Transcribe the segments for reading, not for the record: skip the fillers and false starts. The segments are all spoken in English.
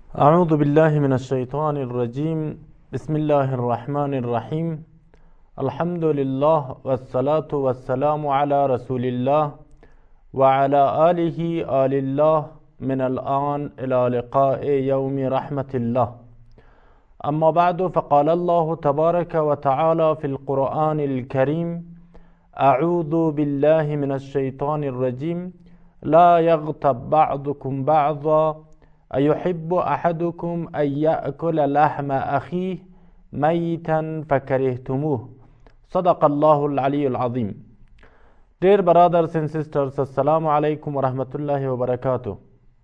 أعوذ بالله من الشيطان الرجيم. بسم الله الرحمن الرحيم. الحمد لله والصلاة والسلام على رسول الله وعلى آله آل الله من الآن إلى لقاء يوم رحمة الله. أما بعد، فقال الله تبارك وتعالى في القرآن الكريم: أعوذ بالله من الشيطان الرجيم. لا يغتب بعضكم بعضا أيحب أحدكم أن يأكل لحم أخيه ميتا فكرهتموه. صدق الله العلي العظيم. Dear brothers and sisters, Assalamu alaikum wa rahmatullahi wa barakatuh.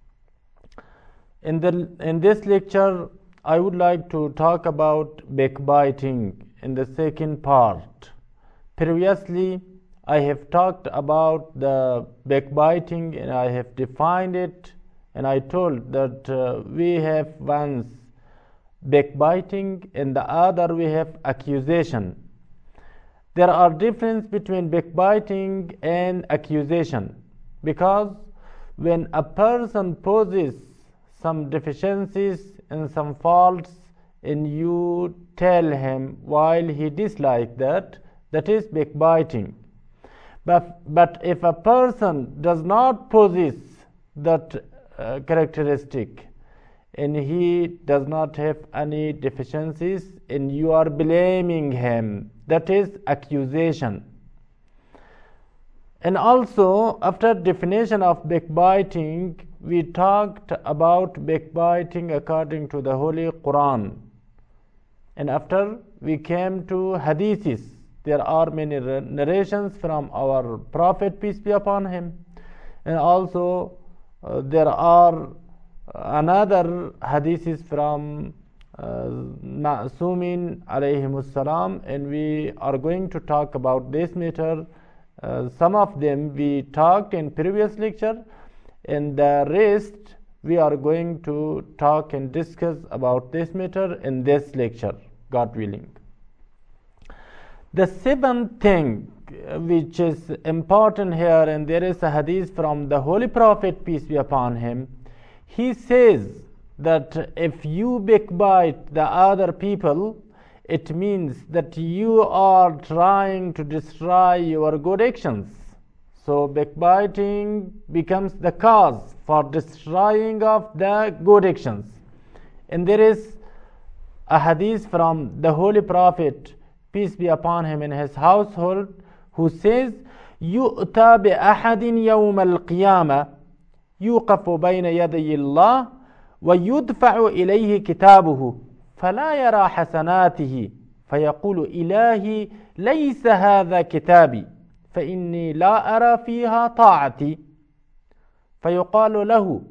In this lecture, I would like to talk about backbiting in the second part. Previously, I have talked about the backbiting and I have defined it, and I told that we have once backbiting and the other we have accusation. There are difference between backbiting and accusation, because when a person poses some deficiencies and some faults and you tell him while he dislikes that is backbiting. But if a person does not possess that characteristic and he does not have any deficiencies and you are blaming him, that is accusation. And also, after definition of backbiting, we talked about backbiting according to the Holy Quran. And after we came to hadiths, there are many narrations from our Prophet, peace be upon him, and also there are another hadiths from Ma'sumin alayhimus salam, and we are going to talk about this matter. Some of them we talked in previous lecture, and the rest we are going to talk and discuss about this matter in this lecture, God willing. The seventh thing which is important here, and there is a hadith from the Holy Prophet, peace be upon him. He says that if you backbite the other people, it means that you are trying to destroy your good actions. So backbiting becomes the cause for destroying of the good actions. And there is a hadith from the Holy Prophet, peace be upon him, in his household, who says: يؤتى بأحد يوم القيامة يوقف بين يدي الله ويدفع إليه كتابه فلا يرى حسناته فيقول إلهي ليس هذا كتابي فإني لا أرى فيها طاعتي فيقال له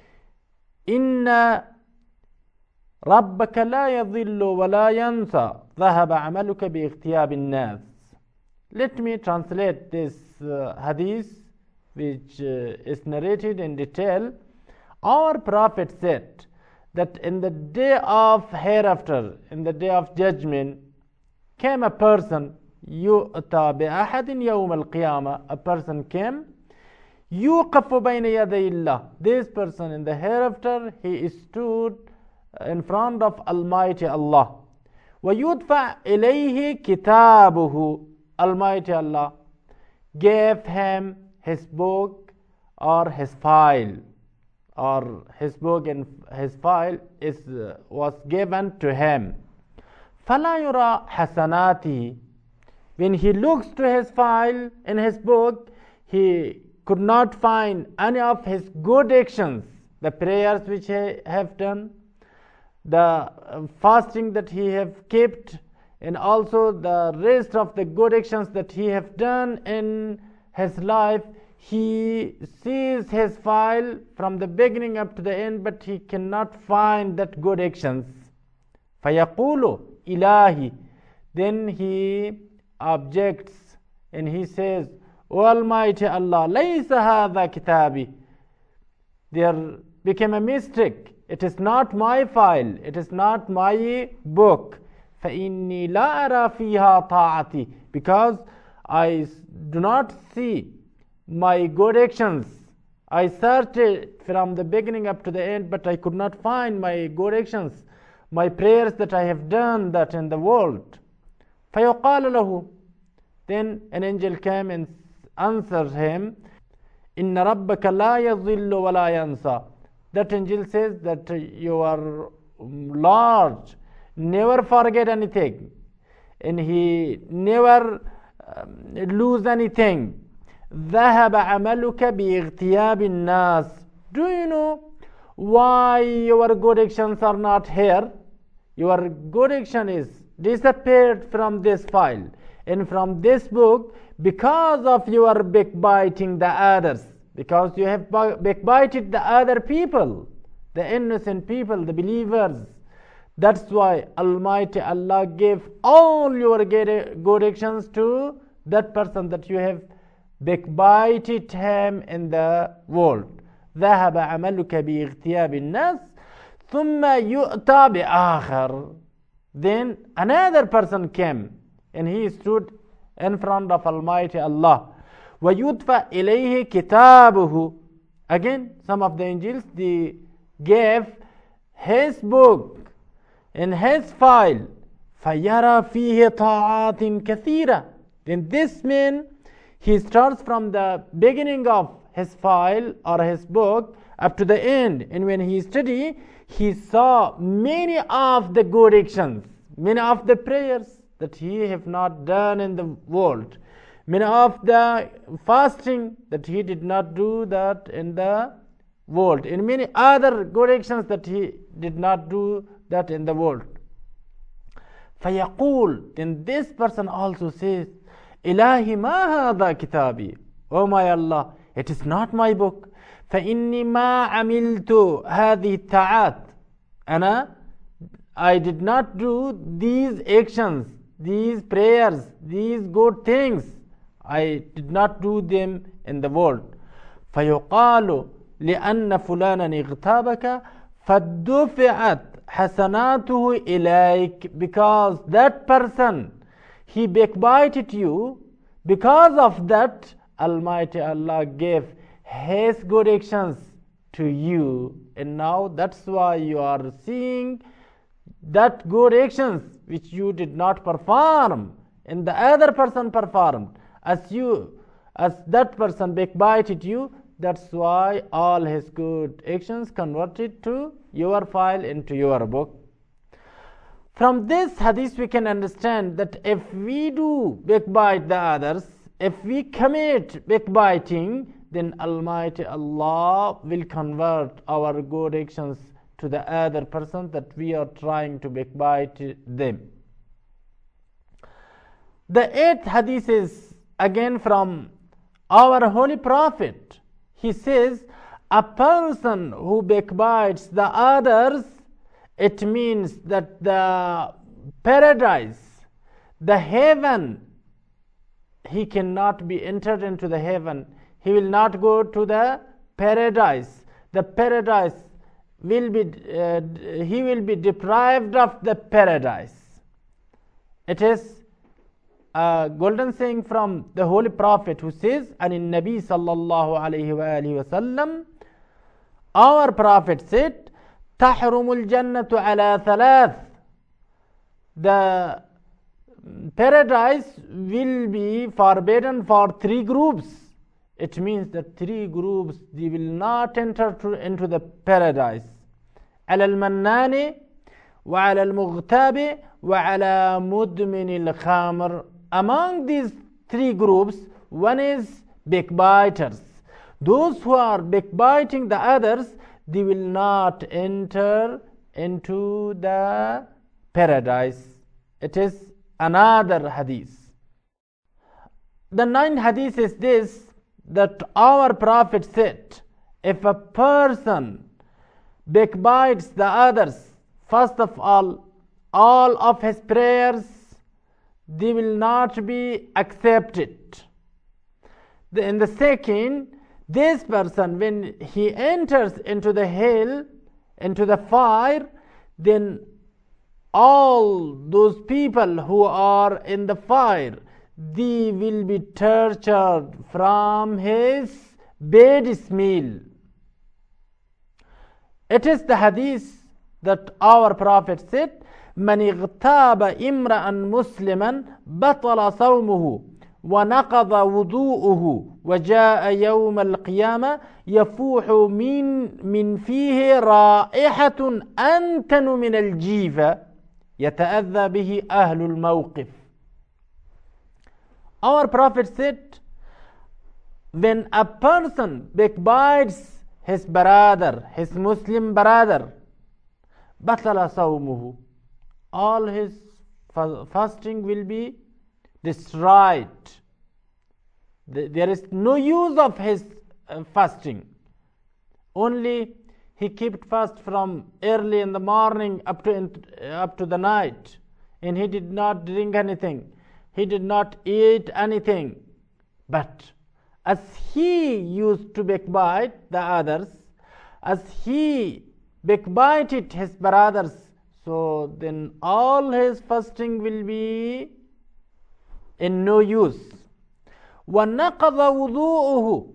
إن ربك لا يضل ولا ينسى ذهب عملك باغتياب الناس. Let me translate this hadith, which is narrated in detail. Our Prophet said that in the day of hereafter, in the day of judgment, came a person, يؤتى بأحد يوم القيامة, a person came, يوقف بين يدي الله. This person in the hereafter, he stood in front of Almighty Allah. ويدفع إليه كتابه. Almighty Allah gave him his book or his file, or his book and his file was given to him. فلا يرى حسناته. When he looks to his file in his book, he could not find any of his good actions, the prayers which he have done, the fasting that he have kept, and also the rest of the good actions that he have done in his life. He sees his file from the beginning up to the end, but he cannot find that good actions. فَيَقُولُ إِلَهِ. Then he objects and he says, O Almighty Allah, لَيْسَ هَذَا كِتَابِ. There became a mistake. It is not my file. It is not my book. فَإِنِّي لَا أَرَى فِيهَا طَاعَتِي. Because I do not see my good actions I searched it from the beginning up to the end, but I could not find my good actions, my prayers that I have done that in the world. فَيُقَالُ لَهُ, then an angel came and answered him, إِنَّ رَبَّكَ لَا يَضِلُّ وَلَا يَنْسَى. That angel says that your Lord never forget anything, and he never lose anything. ذهب عملك باغتياب الناس. Do you know why your good actions are not here? Your good action is disappeared from this file and from this book because of your backbiting the others, because you have backbited the other people, the innocent people, the believers. That's why Almighty Allah gave all your good actions to that person that you have backbited him in the world. ذهب عملك باغتياب الناس ثم يؤتى بآخر. Then another person came and he stood in front of Almighty Allah. وَيُدْفَى إِلَيْهِ كِتَابُهُ. Again, some of the angels, they gave his book in his file. فَيَرَى فِيهِ طَاعَاتٍ كَثِيرًا. Then this man, he starts from the beginning of his file or his book up to the end, and when he studied, he saw many of the good actions, many of the prayers that he have not done in the world, many of the fasting that he did not do that in the world, and many other good actions that he did not do that in the world. فَيَقُول, then this person also says, إِلَهِ مَا هَذَا كِتَابِي. Oh my Allah, it is not my book. فَإِنِّي مَا عَمِلْتُ هَذِهِ الطَّاعَاتِ. I did not do these actions, these prayers, these good things. I did not do them in the world. فَيُقَالُ لِأَنَّ فُلَانًا اغْتَابَكَ فَدُّفِعَتْ حَسَنَاتُهُ إِلَيْكَ. Because that person, he backbited you, because of that Almighty Allah gave his good actions to you, and now that's why you are seeing that good actions which you did not perform and the other person performed. As that person backbited you, that's why all his good actions converted to your file, into your book. From this hadith we can understand that if we do backbite the others, if we commit backbiting, then Almighty Allah will convert our good actions to the other person that we are trying to backbite them. The 8th hadith is again from our Holy Prophet. He says, a person who backbites the others, it means that the paradise, the heaven, he cannot be entered into the heaven. He will not go to the paradise. The paradise will be, he will be deprived of the paradise. It is a golden saying from the Holy Prophet who says, and in Nabi sallallahu alayhi wa sallam, our Prophet said, تحرم الجنة على ثلاث. The paradise will be forbidden for 3 groups. It means that 3 groups, they will not enter into the paradise. على المنان وعلى المغتاب وعلى مدمن الخمر. Among these 3 groups, one is backbiters. Those who are backbiting the others, they will not enter into the paradise. It is another hadith. The 9th hadith is this, that our Prophet said, if a person backbites the others, first of all of his prayers, they will not be accepted. In the second, this person, when he enters into the hell, into the fire, then all those people who are in the fire, they will be tortured from his bad smell. It is the hadith that our Prophet said, من اغتاب امرأ مسلما بطل صومه ونقض وضوءه وجاء يوم القيامة يفوح من فيه رائحة أنتن من الجيفة يتأذى به أهل الموقف. Our Prophet said, when a person backbites his brother, his Muslim brother, بطل صومه, all his fasting will be destroyed. There is no use of his fasting. Only he kept fast from early in the morning up to the night, and he did not drink anything. He did not eat anything. But as he used to backbite the others, as he backbited his brothers, so then all his fasting will be in no use. وَنَقَضَ وُضُوءُهُ,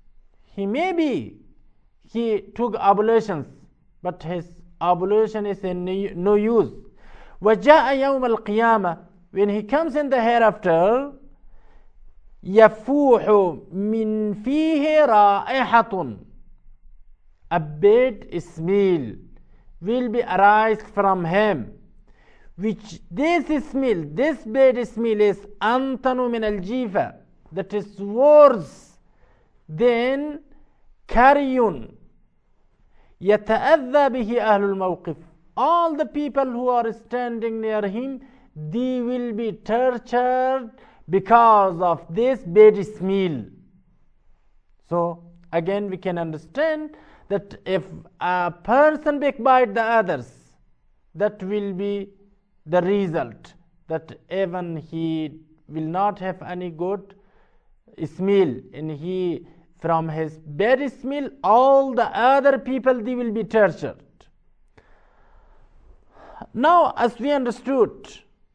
he took ablutions, but his ablution is in no use. وَجَاءَ يَوْمَ الْقِيَامَةِ, when he comes in the hereafter, يَفُوحُ مِنْ فِيهِ رَائِحَةٌ, a bad smell will be arise from him, which this bad smell is antanu min al-jifa, that is worse than carrion. يتأذى به أهل الموقف, all the people who are standing near him, they will be tortured because of this bad smell. So again we can understand that if a person backbite the others, that will be the result, that even he will not have any good smell, and he, from his bad smell, all the other people, they will be tortured. Now, as we understood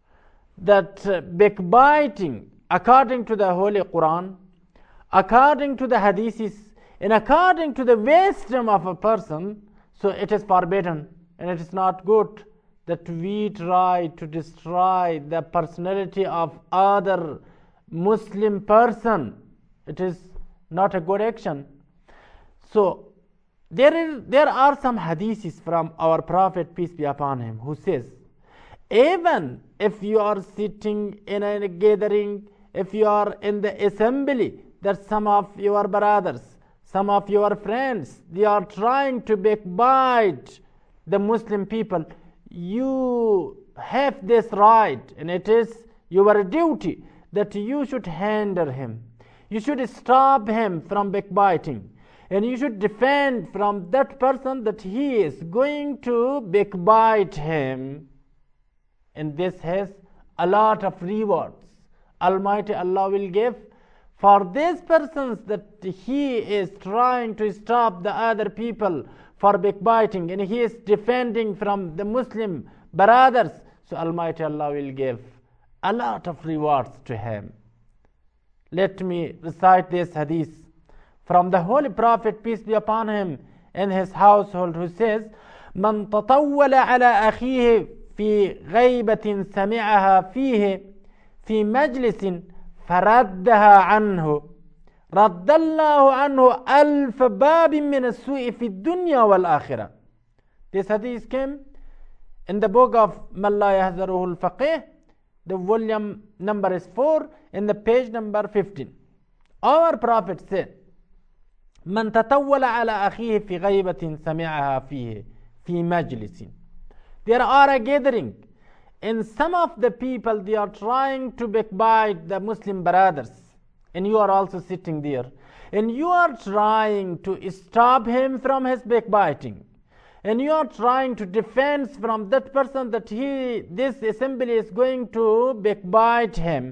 that backbiting, according to the Holy Quran, according to the hadiths, and according to the wisdom of a person, so it is forbidden, and it is not good that we try to destroy the personality of other Muslim person. It is not a good action. So there are some hadiths from our Prophet, peace be upon him, who says, even if you are sitting in a gathering, if you are in the assembly, that some of your brothers, some of your friends, they are trying to backbite the Muslim people, you have this right, and it is your duty that you should hinder him. You should stop him from backbiting, and you should defend from that person that he is going to backbite him. And this has a lot of rewards. Almighty Allah will give for these persons that he is trying to stop the other people for backbiting, and he is defending from the Muslim brothers. So Almighty Allah will give a lot of rewards to him. Let me recite this hadith from the Holy Prophet, peace be upon him, and his household, who says, من تطول على أخيه في غيبة سمعها فيه في مجلس فردها عنه رد الله عنه ألف باب من السوء في الدنيا والآخرة. This hadith came in the book of من لا يحذره الفقيه. The volume number is 4, in the page number 15. Our Prophet said, من تطول على أخيه في غيبة سمعها فيه في مجلس. There are a gathering, and some of the people, they are trying to backbite the Muslim brothers, and you are also sitting there, and you are trying to stop him from his backbiting, and you are trying to defend from that person that this assembly is going to backbite him.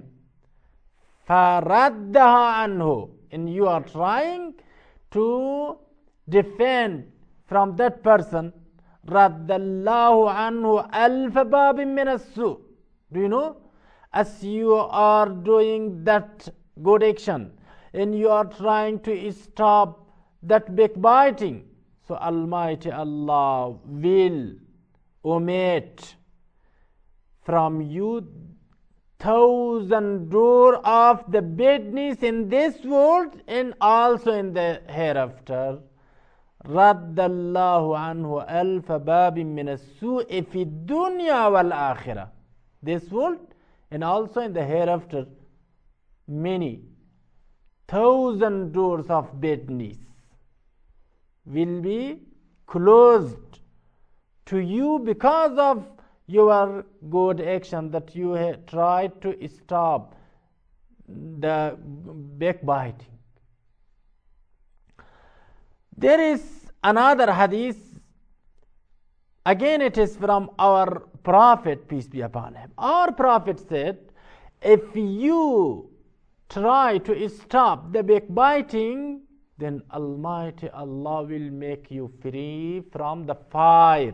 فَرَدَّهَا عَنْهُ, and you are trying to defend from that person. رَدَّ اللَّهُ عَنْهُ أَلْفَ بَابٍ مِّنَ السُّوءِ. Do you know? As you are doing that good action, and you are trying to stop that backbiting, so Almighty Allah will omit from you 1,000 doors of the badness in this world and also in the hereafter. رد الله عنه ألف باب من السوء في الدنيا والآخرة. This world and also in the hereafter, many 1,000 doors of badness will be closed to you because of your good action, that you have tried to stop the backbiting. There is another hadith, again it is from our Prophet, peace be upon him. Our Prophet said, if you try to stop the backbiting, then Almighty Allah will make you free from the fire.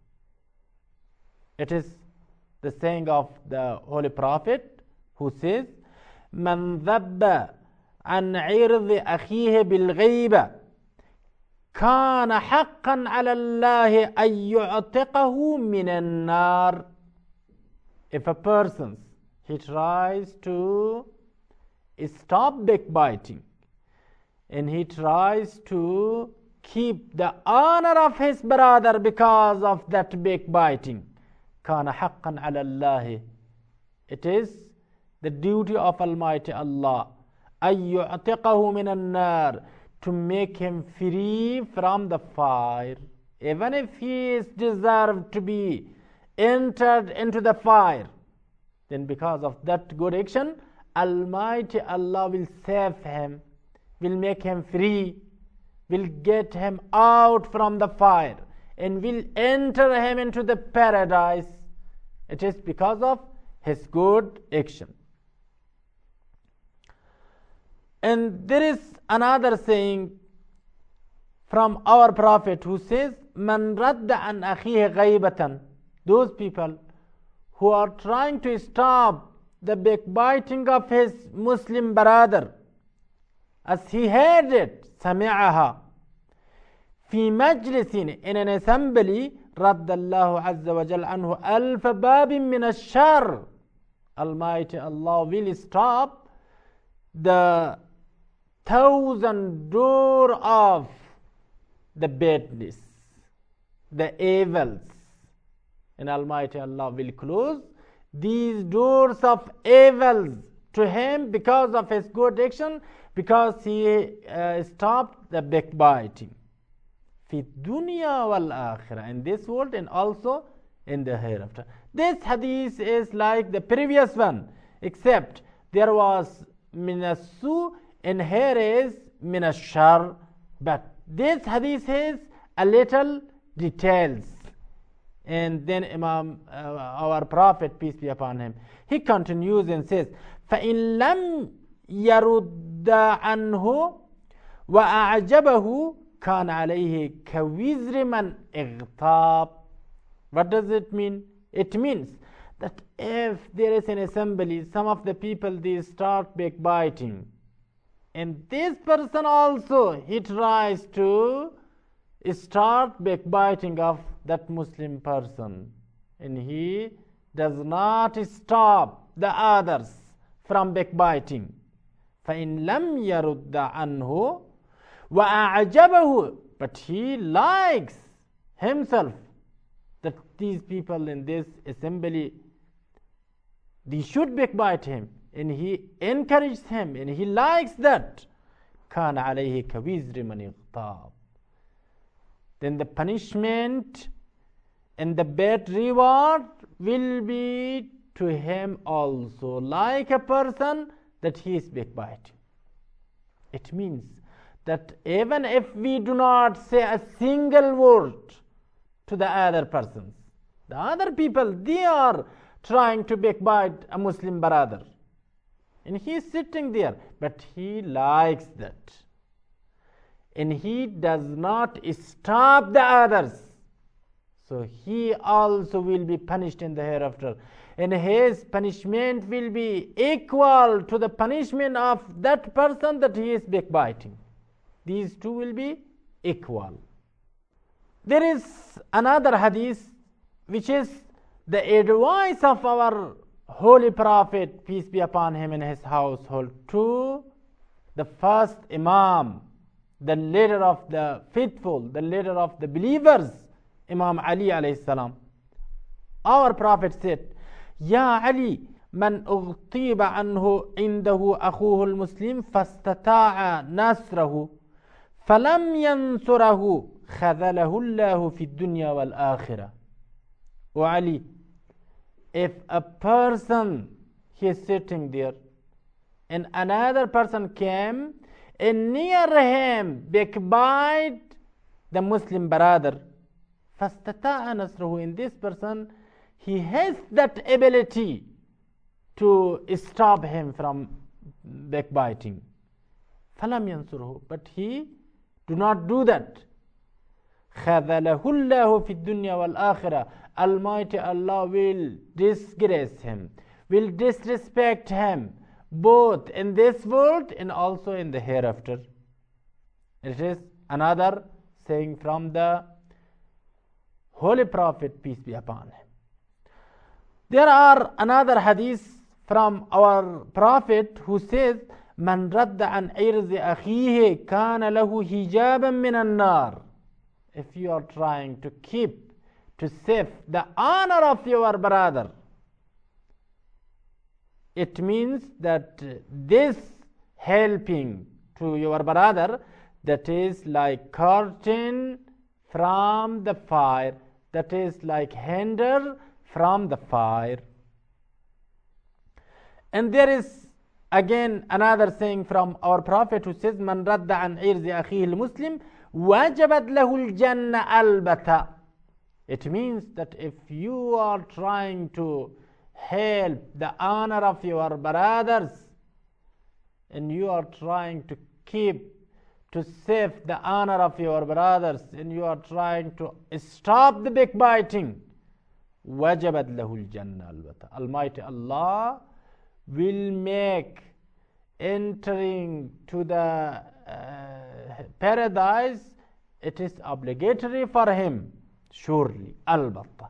It is the saying of the Holy Prophet who says, من ذب عن عرض أخيه بالغيبة كان حقا على الله أن يعتقه من النار. If a person, he tries to stop backbiting and he tries to keep the honor of his brother because of that backbiting, كان حقا على الله, it is the duty of Almighty Allah أن يعتقه من النار, to make him free from the fire. Even if he is deserved to be entered into the fire, then because of that good action, Almighty Allah will save him, will make him free, will get him out from the fire, and will enter him into the paradise. It is because of his good action. And there is another saying from our Prophet who says, Man radda an akhihi ghaybatan. Those people who are trying to stop the backbiting of his Muslim brother, as he heard it, sami'aha fi majlisin, in an assembly, radda Allahu azza wa jal anhu alfa babin min ash-shar. Almighty Allah will stop the 1,000 doors of the badness, the evils, and Almighty Allah will close these doors of evils to him because of his good action, because he stopped the backbiting. Fi dunya wal akhirah, in this world and also in the hereafter. This hadith is like the previous one, except there was minasu and here is minashar, but this hadith has a little details. And then Imam, our Prophet, peace be upon him, he continues and says, فَإِن لَمْ يَرُدَّ عَنْهُ وَأَعْجَبَهُ كَانَ عَلَيْهِ كَوِزْرِ مَنْ اغْتَابَ. What does it mean? It means that if there is an assembly, some of the people, they start backbiting, and this person also, he tries to start backbiting of that Muslim person, and he does not stop the others from backbiting. فَإِن لَمْ يَرُدَّ عَنْهُ وَأَعْجَبَهُ, but he likes himself that these people in this assembly, they should backbite him, and he encourages him, and he likes that. كَانَ عَلَيْهِ كَوِزْرِ مَنِ اغْتَابَ. Then the punishment and the bad reward will be to him also, like a person that he is backbiting. It means that even if we do not say a single word to the other persons, the other people, they are trying to backbite a Muslim brother, and he is sitting there, but he likes that, and he does not stop the others. So he also will be punished in the hereafter, and his punishment will be equal to the punishment of that person that he is backbiting. These two will be equal. There is another hadith which is the advice of our Holy Prophet, peace be upon him, and his household to the first Imam, the leader of the faithful, the leader of the believers, Imam Ali alayhi salam. Our Prophet said, Ya Ali, man ughtiba anhu indahu akhuhu al-Muslim fastata'a nasrahu falam yansurahu khadhalahu Allahu fi dunya wal akhirah. O Ali, if a person, he is sitting there, and another person came and near him backbite the Muslim brother, fastata'a nasruhu, in this person, he has that ability to stop him from backbiting. Falam yansuruhu, but he do not do that. خَذَلَهُ اللَّهُ فِي الدُّنْيَا وَالْآخِرَةِ, Almighty Allah will disgrace him, will disrespect him, both in this world and also in the hereafter. It is another saying from the Holy Prophet, peace be upon him. There are another hadith from our Prophet who says, Man radda an irzi akhihi kana lahu hijaban min an-nar. If you are trying to save the honor of your brother, it means that this helping to your brother, that is like curtain from the fire, that is like hinder from the fire. And there is again another saying from our Prophet who says, Man radda an irzi akhihi al-Muslim wajabat lahu al-jannah albata. It means that if you are trying to help the honor of your brothers, and you are trying to save the honor of your brothers, and you are trying to stop the backbiting, wajabat lahu al-jannah albata. Almighty Allah will make entering to the paradise, it is obligatory for him, surely, albatta.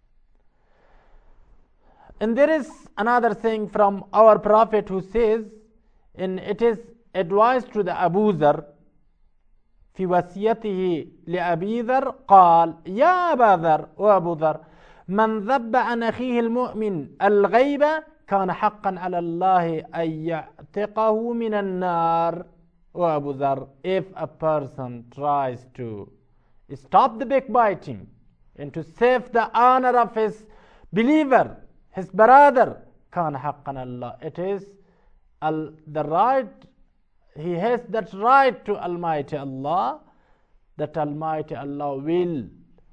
And there is another thing from our Prophet who says, and it is advised to the Abu Dhar, في وصيته لأبي ذر قال يا أبا ذر وأبو ذر من ذب عن أخيه المؤمن الغيبة كان حقا على الله أن يعتقه من النار. O Abu Dhar, if a person tries to stop the backbiting and to save the honor of his believer, his brother, كان حقا على الله, it is the right, he has that right to Almighty Allah, that Almighty Allah will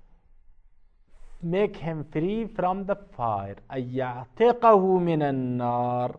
make him free from the fire. أَيَّعْتِقَهُ مِنَ النَّارِ.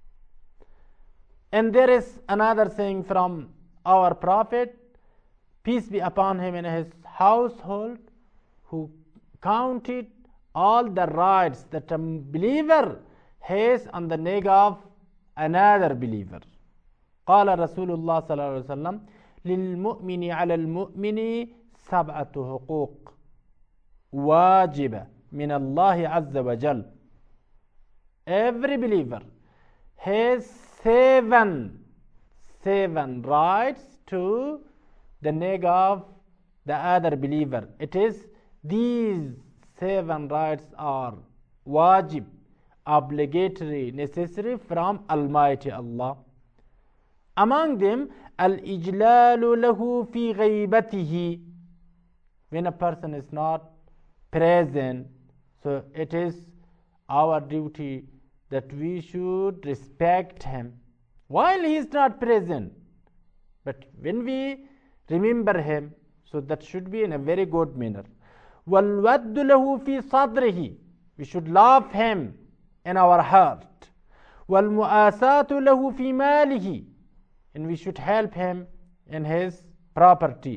And there is another saying from our Prophet, peace be upon him, and his household, who counted all the rights that a believer has on the neck of another believer. قال رسول الله صلى الله عليه وسلم للمؤمن على المؤمن 7 حقوق واجبة من الله عز وجل. Every believer has seven rights to the neck of the other believer. It is these 7 rights are wajib, obligatory, necessary from Almighty Allah. Among them, al-ijlalu lahu fi ghaibatihi. When a person is not present, so it is our duty that we should respect him while he is not present. But when we remember him, so that should be in a very good manner. وَالْوَدُّ لَهُ فِي صَدْرِهِ. We should love him in our heart. وَالْمُؤَاسَاةُ لَهُ فِي مَالِهِ. And we should help him in his property.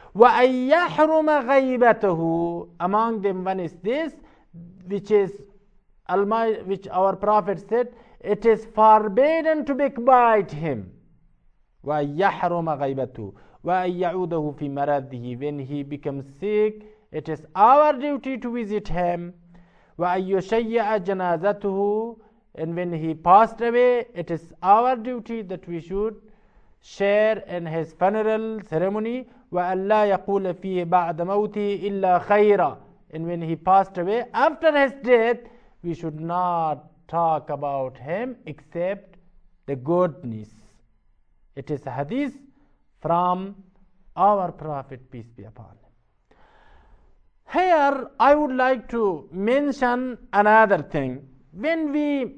وَأَن يَحْرُمَ غَيْبَتَهُ. Among them one is this, which our Prophet said, it is forbidden to backbite him. وَأَن يَحْرُمَ غَيْبَتَهُ وَأَن يَعُودَهُ فِي مَرَضِهِ. When he becomes sick, it is our duty to visit him. وَأَن يُشَيِّعَ جَنَازَتُهُ. And when he passed away, it is our duty that we should share in his funeral ceremony. وَأَن لَا يَقُولَ فِيهِ بَعْدَ مَوْتِهِ إِلَّا خَيْرًا. And when he passed away, after his death, we should not talk about him except the goodness. It is a hadith from our Prophet, peace be upon him. Here I would like to mention another thing. When we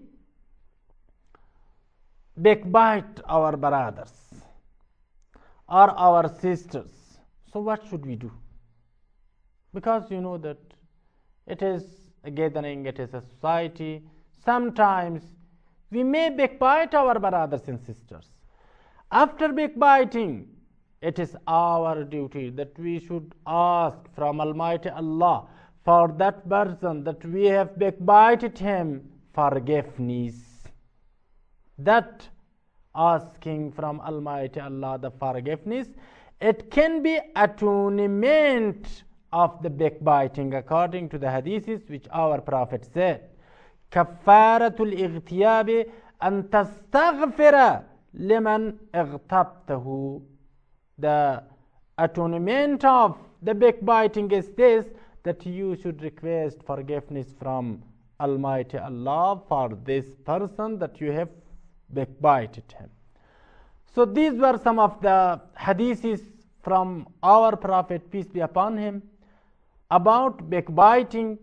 backbite our brothers or our sisters, so what should we do? Because you know that it is a gathering, it is a society. Sometimes we may backbite our brothers and sisters. After backbiting, it is our duty that we should ask from Almighty Allah for that person that we have backbited him forgiveness. That asking from Almighty Allah the forgiveness, it can be atonement of the backbiting, according to the hadiths which our Prophet said. Kaffaratul ightiyab an tastaghfira liman igtabtahu. The atonement of the backbiting is this, that you should request forgiveness from Almighty Allah for this person that you have backbited him. So these were some of the hadiths from our Prophet, peace be upon him, about backbiting,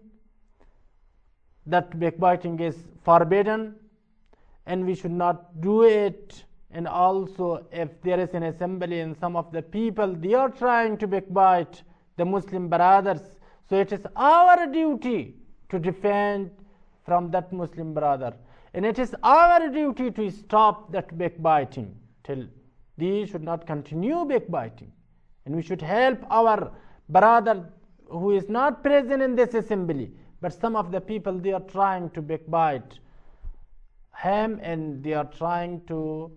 that backbiting is forbidden and we should not do it. And also, if there is an assembly and some of the people, they are trying to backbite the Muslim brothers, so it is our duty to defend from that Muslim brother, and it is our duty to stop that backbiting till they should not continue backbiting. And we should help our brother who is not present in this assembly, but some of the people, they are trying to backbite him and they are trying to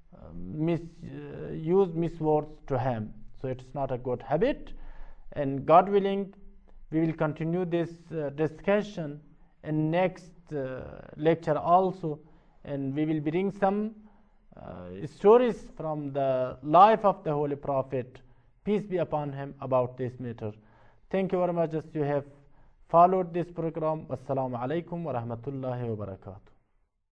use miswords to him. So it's not a good habit, and God willing, we will continue this discussion in next lecture also, and we will bring some stories from the life of the Holy Prophet, peace be upon him, about this matter. Thank you very much as you have followed this program. Assalamu alaikum wa rahmatullahi wa barakatuh.